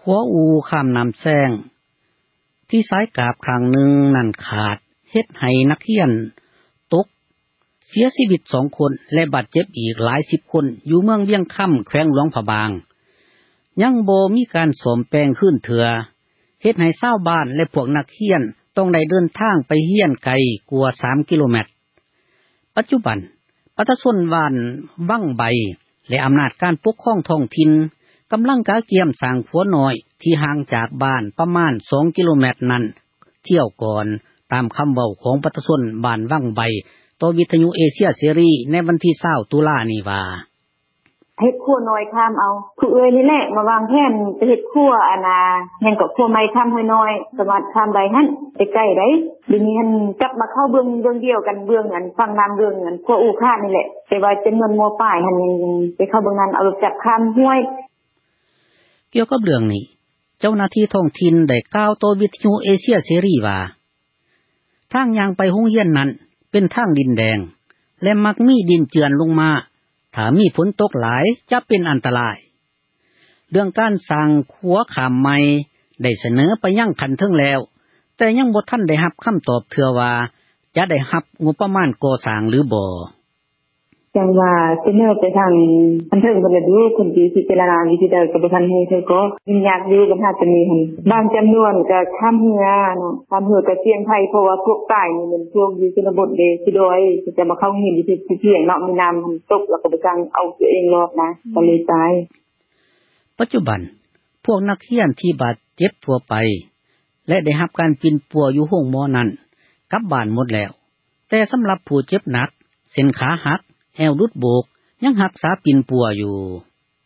ขัวอูข้ามน้ำแซงที่สายกาบข้างหนึ่งนั่นขาดเฮ็ดให้นักเรียนตกเสียชีวิต2 คนและบาดเจ็บอีกหลาย10 คนอยู่เมืองเวียงค่ำแขวงหลวงพระบางยังบ่มีการซ่อมแปลงคืนเถื่อเฮ็ดให้ชาวบ้านและพวกนักเรียนต้องได้เดินทางไปเรียนไกลกว่า3 กิโลเมตรปัจจุบันประชาชนบ้านวังใบและอำนาจการปกครองท้องถิ่นกำลังกะเกียมสร้างขัวน้อยที่ห่างจากบ้านประมาณ2 กิโลเมตรนั้นเที่ยวก่อนตามคำเว้าของประชาชนบ้านวังใบต่อวิทยุเอเชียเสรีในวันที่20 ตุลานี้ว่าเฮ็ดครัวน้อยข้ามเอาผู้เอ้ยนี่แหละมาวางแผนจะเฮ็ดครัวอาณาแห่งกับครัวไม้ข้ามห้วยน้อยสามารถข้ามได้หั่นใกล้ๆได้ดินี้หั่นจับมาเข้าเบื้องเดียวกันเบื้องอันฝั่งน้ำเบื้องอันครัวอู่ค่านี่แหละแต่ว่าจำนวนมัวป้ายหั่นยังไปเข้าเบื้องนั้นเอารถจับข้ามห้วยเกี่ยวกับเรื่องนี้เจ้าหน้าที่ท้องถิ่นได้กล่าวต่อวิทยุเอเชียเสรีว่าทางย่างไปโรงเรียนนั้นเป็นทางดินแดงและมักมีดินเจือนลงมาถ้ามีฝนตกหลายจะเป็นอันตรายเรื่องการสร้างขัวข้ามใหม่ได้เสนอไปยังขั้นเทิงแล้วแต่ยังบ่ทันได้รับคำตอบเทื่อว่าจะได้รับงบประมาณก่อสร้างหรือบ่จังว่าเสนอไปทางอันเทิงบ่ได้ดูคนที่พิจารณาวิธีใดก็บ่ทันให้เธอก็อยากอยู่ก็น่าจะมีหั่นบางจำนวนก็ข้ามเรือเนาะข้ามเรือก็เสี่ยงภัยเพราะว่าพวกใต้นี่มันพวกอยู่ชนบทเด้สิโดยจะมาเข้าหินที่เสี่ยงเนาะมีน้ำตกแล้วก็บ่จังเอาตัวเองรอดนะก็เลยตายปัจจุบันพวกนักเรียนที่บาดเจ็บทั่วไปและได้รับการปิ่นปัวอยู่โรงหมอนั้นกลับบ้านหมดแล้วแต่สำหรับผู้เจ็บหนักเส้นขาหักแอวรุดโบกยังรักษาปิ่นปัวอยู่